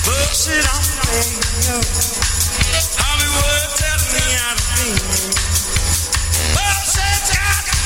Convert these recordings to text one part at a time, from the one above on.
Push it on the radio. Hollywood telling me how to be. Push it down the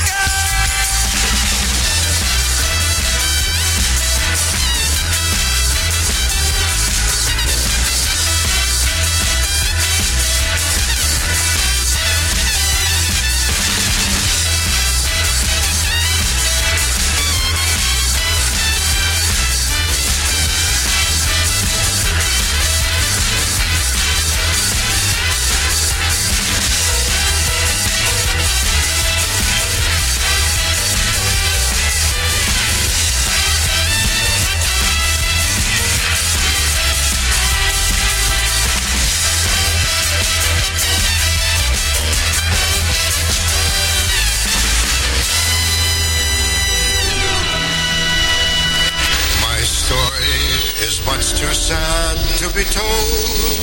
much too sad to be told,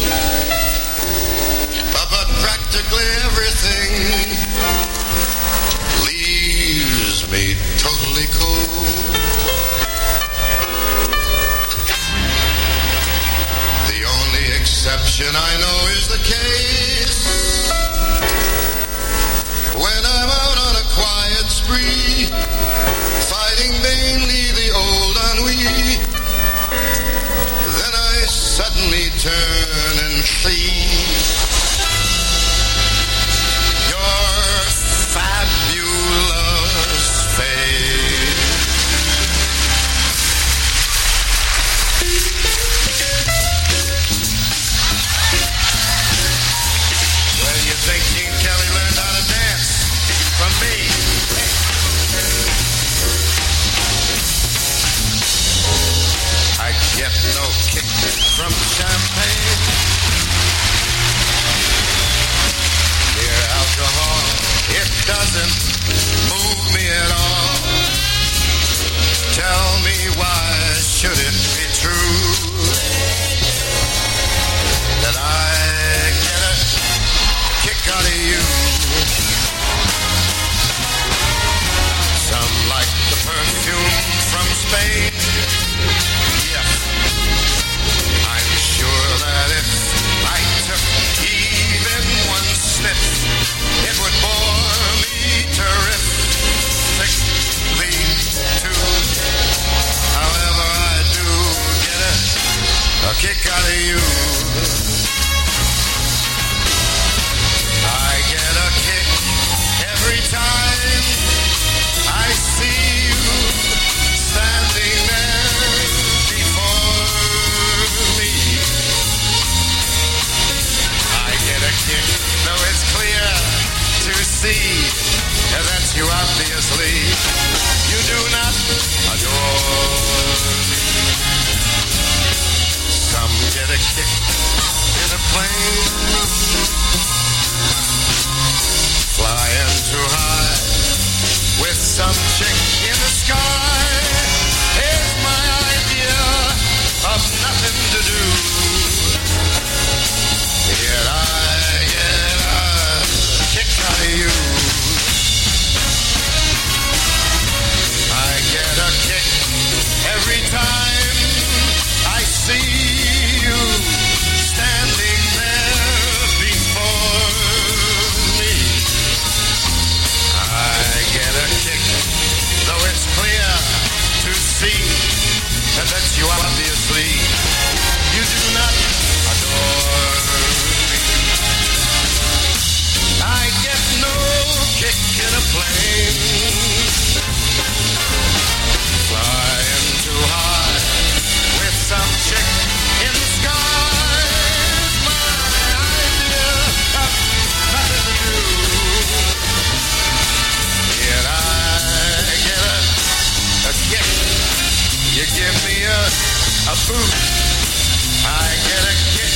but practically everything leaves me totally cold. The only exception I know is the case when I'm out on a quiet spree, fighting vainly the old ennui. Suddenly turn and see your fabulous face. Well, you think Gene Kelly learned how to dance from me? I get no kick from champagne. Mere alcohol, it doesn't move me at all. Tell me why should it be true that I get a kick out of you? Some like the perfume from Spain. I'm sure that if I took even one sniff, it would bore me terrifically too. However, I do get a kick out of you. I get a kick every time I see you standing there before me. I get a kick, though it's clear to see that you obviously, you do not adore me. Some get a kick in a plane, flying too high with some chick in the sky. Here's my idea of nothing to do. Yet I get a kick out of you. I get a kick every time I see you standing there before me. I get a kick, though it's clear to see that you obviously, you do not adore me. I get no kick in a plane, flying too high with some chick in the sky. My idea of nothing to do. Yet I get a kick. You give me a boot, I get a kick.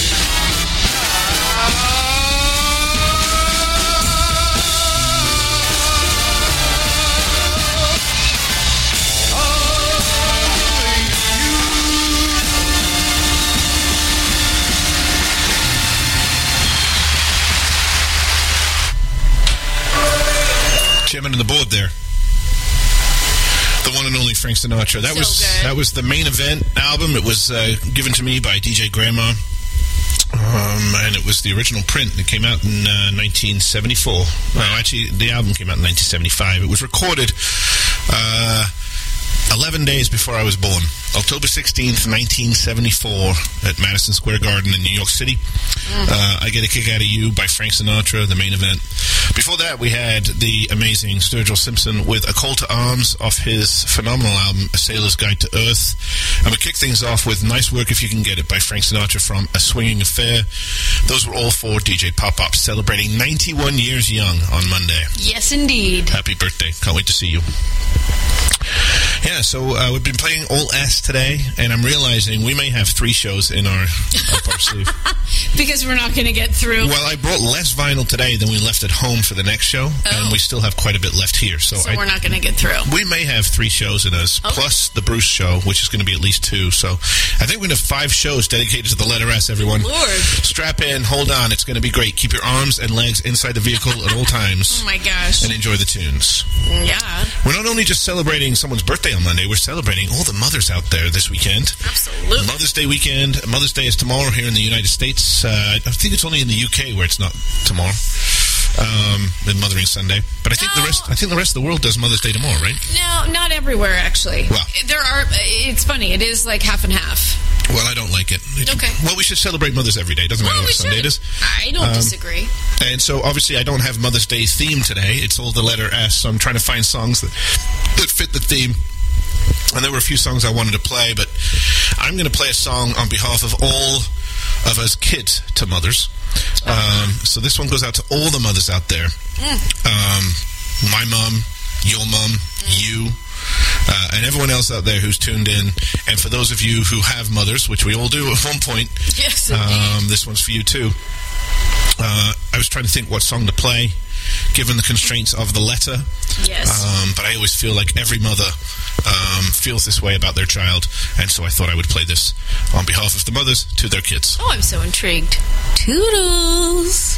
Chairman on the board there. The one and only Frank Sinatra. That was the Main Event album. It was given to me by DJ Grandma. And it was the original print. It came out in 1974. Well, actually, the album came out in 1975. It was recorded 11 days before I was born. October 16th, 1974, at Madison Square Garden in New York City. I Get a Kick Out of You by Frank Sinatra, the Main Event. Before that, we had the amazing Sturgill Simpson with A Call to Arms off his phenomenal album, A Sailor's Guide to Earth. And we kick things off with Nice Work If You Can Get It by Frank Sinatra from A Swinging Affair. Those were all for DJ Pop-Up, celebrating 91 years young on Monday. Yes, indeed. Happy birthday. Can't wait to see you. Yeah, so we've been playing all S today, and I'm realizing we may have 3 shows in our up our sleeve. Because we're not going to get through. Well, I brought less vinyl today than we left at home for the next show, and we still have quite a bit left here. So we're not going to get through. We may have 3 shows in us, plus the Bruce show, which is going to be at least 2. So I think we're going to have 5 shows dedicated to the letter S, everyone. Lord. Strap in, hold on, it's going to be great. Keep your arms and legs inside the vehicle at all times. Oh, my gosh. And enjoy the tunes. Yeah. We're not only just celebrating someone's birthday on Monday, we're celebrating all the mothers out there this weekend. Absolutely. Mother's Day weekend. Mother's Day is tomorrow here in the United States. I think it's only in the UK where it's not tomorrow. And Mothering Sunday. But I think the rest of the world does Mother's Day tomorrow, right? No, not everywhere, actually. Well, it's funny. It is like half and half. Well, I don't like it. Okay. Well, we should celebrate Mothers every day. Doesn't matter what Sunday it is. I don't disagree. And so, obviously, I don't have Mother's Day theme today. It's all the letter S, so I'm trying to find songs that fit the theme. And there were a few songs I wanted to play, but I'm going to play a song on behalf of all of us kids to mothers. So this one goes out to all the mothers out there. My mom, your mom, you, and everyone else out there who's tuned in. And for those of you who have mothers, which we all do at one point, yes, indeed. This one's for you too. I was trying to think what song to play, given the constraints of the letter. Yes. But I always feel like every mother feels this way about their child, and so I thought I would play this on behalf of the mothers to their kids. Oh, I'm so intrigued. Toodles!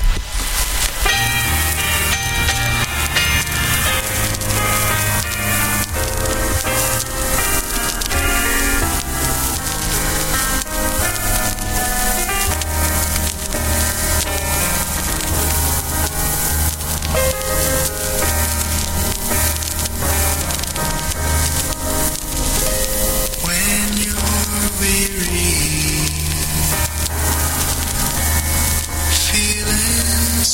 Feeling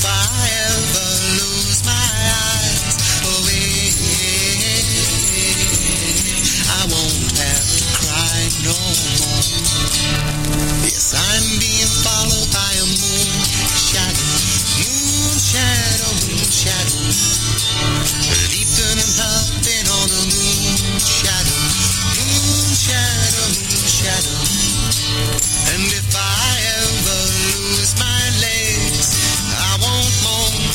I ever lose my eyes away, I won't have to cry no more. Yes, I'm being followed by a moon shadow, moon shadow, moon shadow, leaping and hopping on a moon shadow, moon shadow, moon shadow. And if I ever lose my legs, I won't moan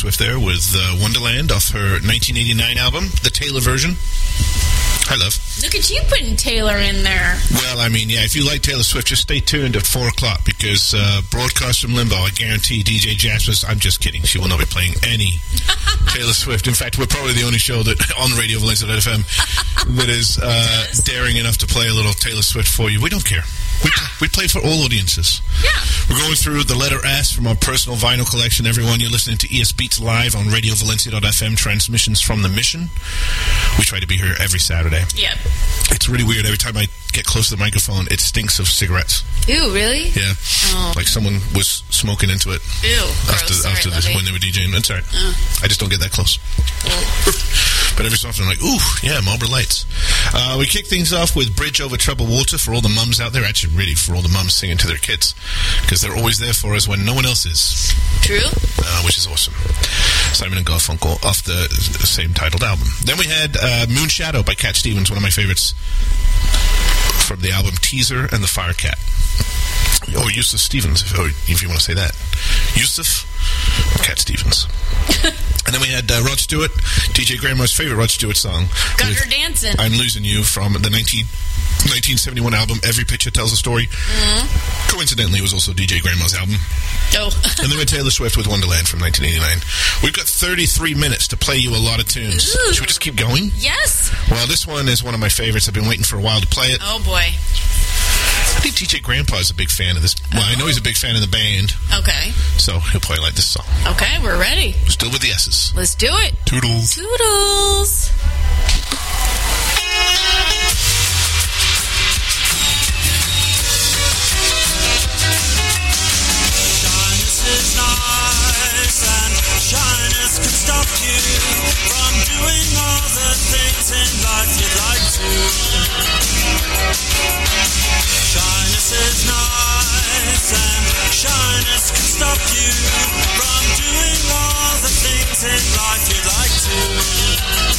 Swift there with Wonderland off her 1989 album, the Taylor version. Hi, love. Look at you putting Taylor in there. Well, I mean, yeah, if you like Taylor Swift, just stay tuned at 4 o'clock because Broadcast from Limbo, I guarantee DJ Jaspers, I'm just kidding, she will not be playing any Taylor Swift. In fact, we're probably the only show that on Radio Valencia.fm that is daring enough to play a little Taylor Swift for you. We don't care. We play for all audiences. Yeah. We're going through the letter S from our personal vinyl collection. Everyone, you're listening to ES Beats Live on Radio Valencia.fm, transmissions from the Mission. We try to be here every Saturday. Yep. It's really weird. Every time I get close to the microphone, it stinks of cigarettes. Ew, really? Yeah. Oh. Like someone was smoking into it. Ew. After this, when they were DJing. That's all right. I just don't get that close. But every so often I'm like, ooh, yeah, Marlboro Lights. We kick things off with Bridge Over Troubled Water for all the mums out there. Actually, really, for all the mums singing to their kids. Because they're always there for us when no one else is. True. Which is awesome. Simon and Garfunkel off the same titled album. Then we had Moon Shadow by Cat Stevens, one of my favorites from the album Teaser and the Firecat. Or Yusuf Stevens, if you want to say that. Yusuf, Cat Stevens. And then we had Rod Stewart, DJ Grandma's favorite Rod Stewart song. Got her dancing. I'm Losing You from the 1971 album Every Picture Tells a Story. Mm-hmm. Coincidentally, it was also DJ Grandma's album. Oh. And then we had Taylor Swift with Wonderland from 1989. We've got 33 minutes to play you a lot of tunes. Ooh. Should we just keep going? Yes. Well, this one is one of my favorites. I've been waiting for a while to play it. Oh, boy. I think DJ Grandpa is a big fan of this. Well, I know he's a big fan of the band. Okay. So he'll probably like this song. Okay, we're ready. Still with the S's. Let's do it. Toodles. Toodles. Shyness is nice and shyness can stop you from doing all the things in life you'd like to. Shyness is nice and shyness can stop you from doing all the things in life you'd like to.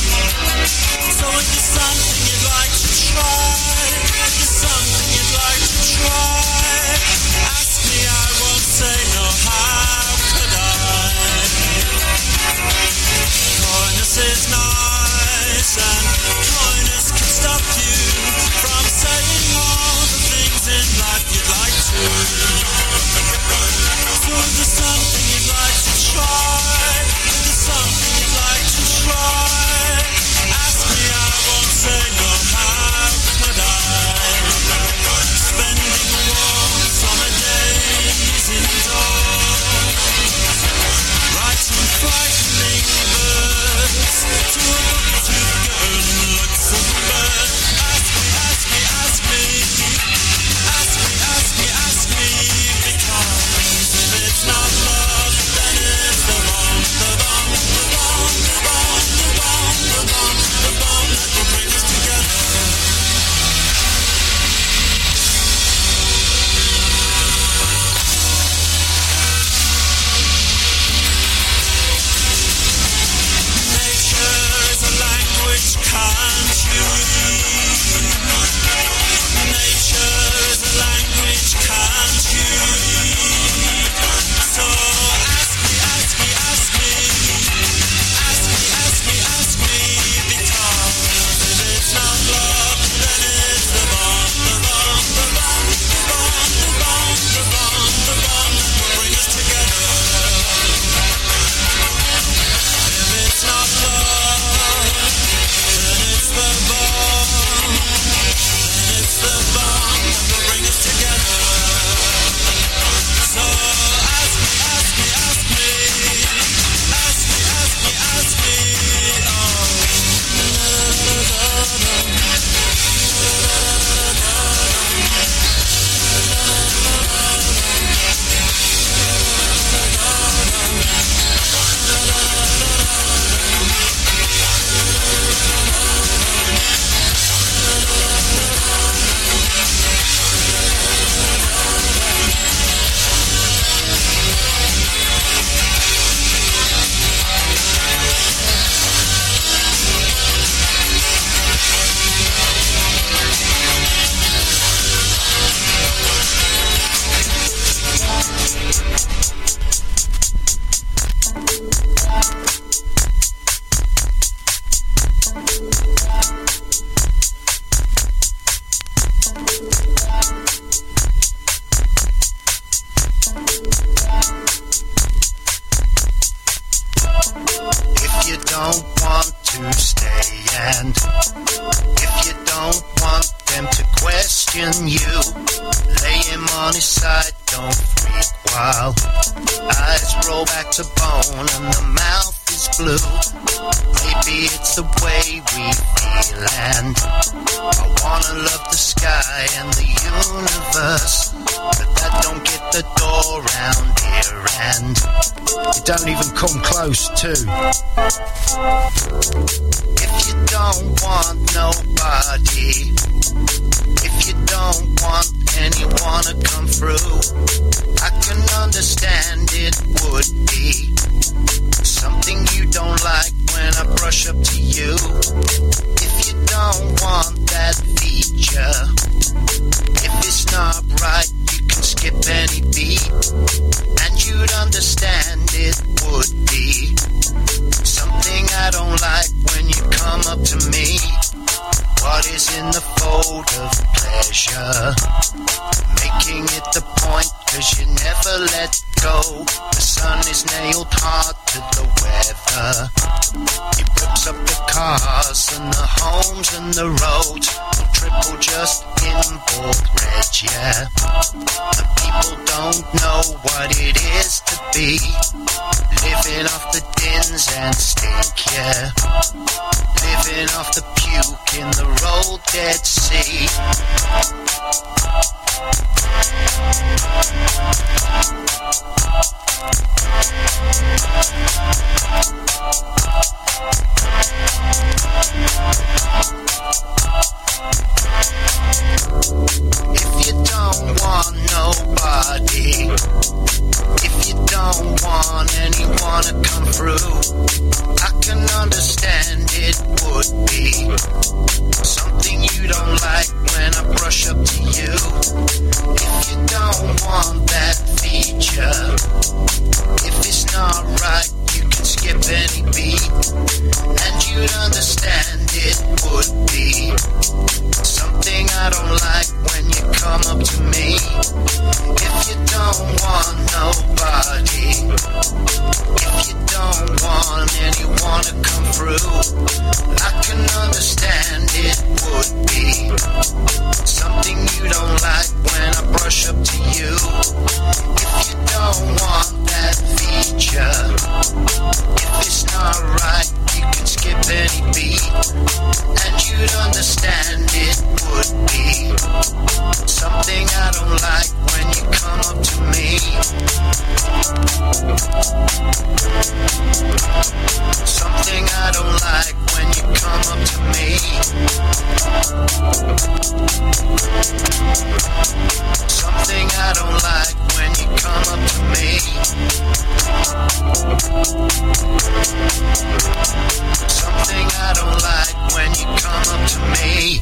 If you don't want to stay and if you don't want them to question you, lay him on his side, don't freak while eyes roll back to bone and the mouth is blue. Maybe it's the way we feel and I wanna love the sky and the universe, but that don't get the door round here and you don't even come close to. If you don't want nobody, if you don't want anyone to come through, I can understand it would be something you don't like when I brush up to you. If you don't want that feature, if it's not right, you can skip any beat, and you'd understand it would be something I don't like when you come up to me. What is in the fold of pleasure? Making it the point, 'cause you never let go. The sun is nailed hard to the weather. It rips up the cars and the homes and the roads. Triple just inboard red, yeah. And people don't know what it is to be living off the dins and stink, yeah. Living off the puke in the rolled Dead Sea. If you don't want nobody, if you don't want anyone to come through, I can understand it would be something you don't like when I brush up to you. If you don't want that feature, if it's not right, you can skip any beat, and you'd understand it would be something I don't like when you come up to me. If you don't want nobody, if you don't want anyone to come through, I can understand it would be something you don't like when I brush up to you. If you don't want that feature, if it's not right, you can skip any beat, and you'd understand it would be something I don't like when you come up to me. Something I don't like when you come up to me. Something I don't like when you come up to me. Something I don't like when you come up to me.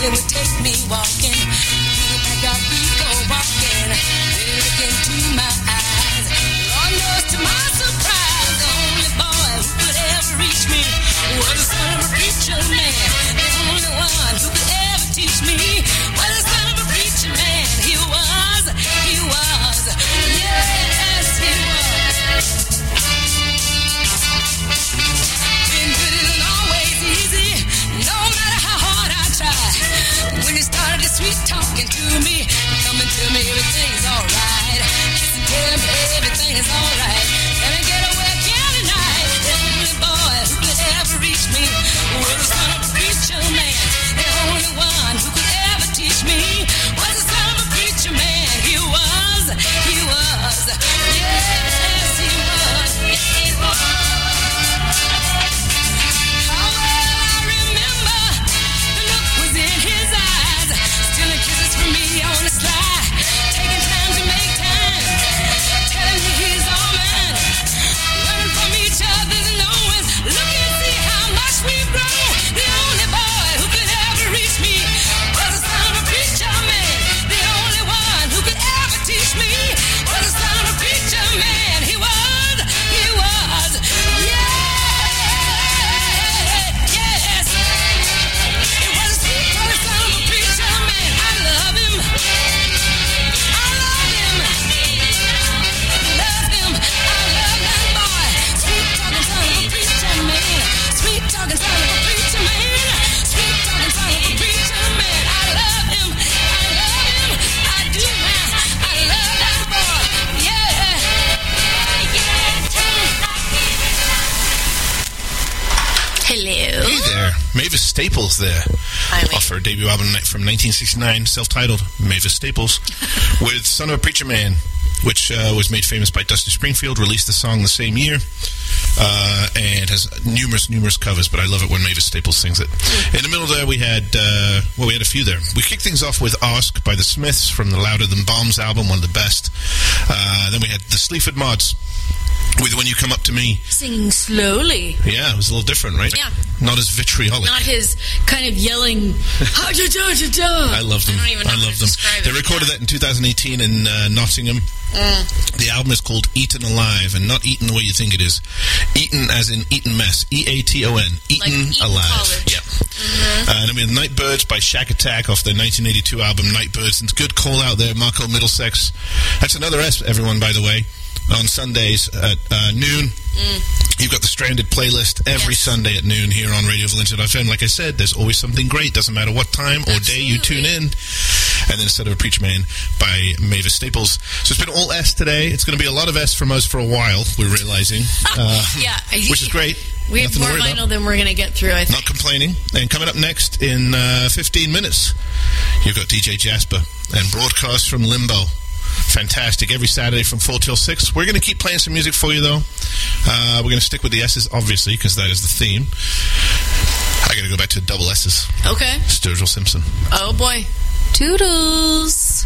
Well, it would take me walking to the backyard, we go walking. Then look into my eyes. Lord knows to my surprise, the only boy who could ever reach me was the son of a preacher man. The only one who could ever teach me was the son of a preacher man. He was, yes, he was. Been good isn't always easy, no matter how hard I try. When he started sweet talking to me, coming to me, everything's alright. Kissing, telling me everything is alright. Can I get away again tonight? The only boy who could ever reach me was the son of a preacher man. The only one who could ever teach me was the son of a preacher man. He was, yes, he was, yes, he was. How well I remember the look was in his eyes, stealing kisses from me on the sly, taking time to make time, telling me he's all mine, learning from each other's knowing, look and see how much we've grown. The only boy who could ever reach me was the son of a preacher man. The only one who could ever teach me was the son of a preacher man. He was, yes. It was a sweet son of a preacher man. I love him. I love him. Love him. I love that boy. Sweet talking son of a preacher man. Sweet talking son of a preacher man. Sweet talking son of a preacher man. I love him. I love him. I do now. I love that boy. Yeah. Hello. Hey there, Mavis Staples there. Hi, Lee. Off her debut album from 1969, self-titled Mavis Staples, with Son of a Preacher Man, which was made famous by Dusty Springfield, released the song the same year, and has numerous covers, but I love it when Mavis Staples sings it. In the middle there we had, we had a few there. We kicked things off with Ask by the Smiths from the Louder Than Bombs album, one of the best. Then we had the Sleaford Mods with When You Come Up to Me. Singing slowly. Yeah, it was a little different, right? Yeah. Not as vitriolic. Not his kind of yelling. I love them. I don't even know I how love to them. describe They it. recorded that in 2018 in Nottingham. The album is called Eaten Alive, and not eaten the way you think it is. Eaten as in eaten mess. E-A-T-O-N. Eaten Eton Alive. College. Yeah. And then we had Nightbirds by Shack Attack off their 1982 album Nightbirds. And good call out there, Marco Middlesex. That's another S, everyone, by the way. On Sundays at noon. You've got the Stranded playlist every Sunday at noon here on Radio Valencia FM. Like I said, there's always something great. Doesn't matter what time or day you tune in. And then Son of a Preacher Man by Mavis Staples. So it's been all S today. It's going to be a lot of S from us for a while, we're realizing. Yeah. Which is great. We have Nothing to more worry vinyl about. than we're going to get through, I think. Not complaining. And coming up next in 15 minutes, you've got DJ Jasper and Broadcast from Limbo. Fantastic. Every Saturday from 4 till 6. We're going to keep playing some music for you, though. We're going to stick with the S's, obviously, because that is the theme. I got to go back to double S's. Okay. Sturgill Simpson. Oh, boy. Toodles.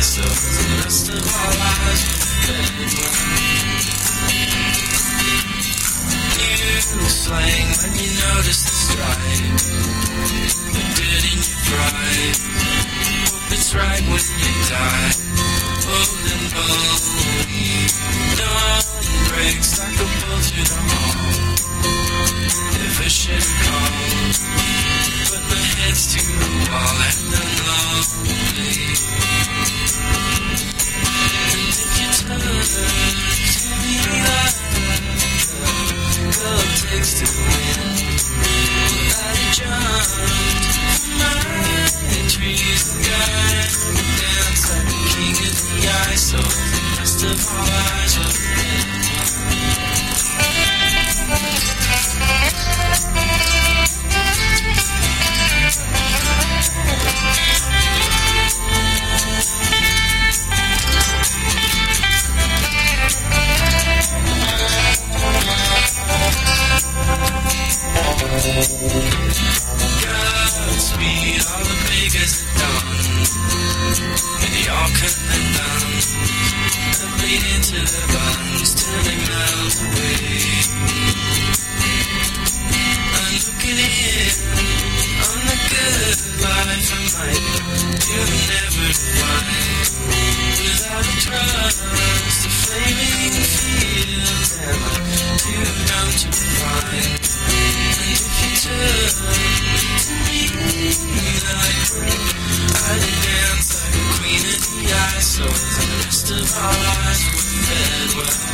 eye, so the rest of our lives will fade. New slang when you notice the stripe, the dirt in your pride. Hope it's right when you die. Old and bony, dawn breaks like a bull to the hall. If I should call, but my head's to the wall and I'm lonely. And if you turn to me like girl takes to win, I'd jump from my trees and dance like a king in the eye, so the rest of our lives will end. Godspeed, all the beggars are done, and they all cut them down, and bleed into the buns till they melt away. I'm looking in on the good life I might you'll never find without a trust, the flaming fields, and I'm too dumb to find. And if you turn to me like I'd dance like a queen in the eye, so the rest of our lives we're fed well.